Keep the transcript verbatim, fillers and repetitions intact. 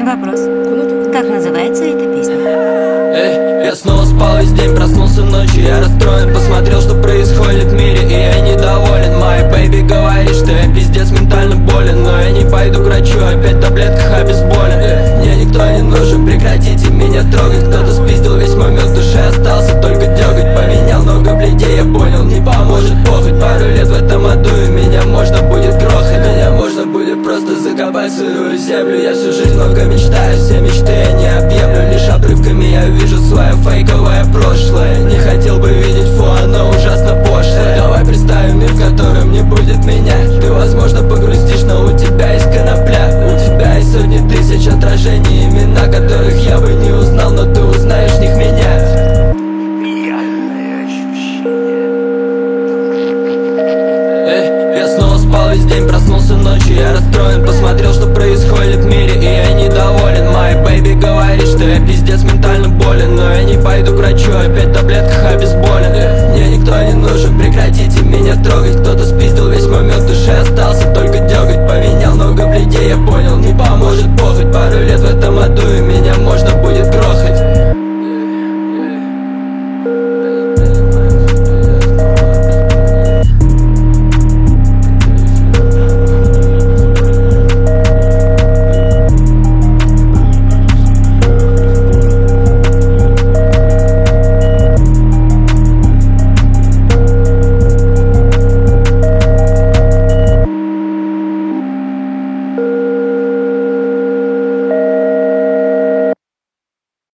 Вопрос. Как называется эта песня? Эй, я снова спал весь день, проснулся ночью, я расстроен. Посмотрел, что происходит в мире, и я недоволен. My baby говорит, что я пиздец ментально болен, но я не пойду к врачу, опять в таблетках обезболен. Эй, мне никто не нужен, прекратите меня трогать. Кто-то спиздил весь мой мед, в душе остался только дёготь. Поменял много бледей, я понял, не поможет похоть. Пару лет в этом аду, и меня можно будет грохать. Меня можно будет просто закопать в сырую землю. Я всю жизнь много мечтаю, все мечты я не объемлю. Лишь обрывками я вижу свое фейковое прошлое. Не хотел бы видеть фу, оно ужасно пошлое. Давай представим мир, в котором не будет меня. Ты, возможно, погрустишь, но у тебя есть конопля. У тебя есть сотни тысяч отражений, имена которых я бы не узнал, но ты узнаешь в них меня. Эй, я снова спал весь день, проснулся ночью, я расстроен. Посмотрел, что происходит в мире, и я недоволен. My baby говорит, что я пиздец ментально болен, но я не пойду к врачу, опять в таблетках обезболен. Мне никто не нужен, прекратите меня трогать. Кто-то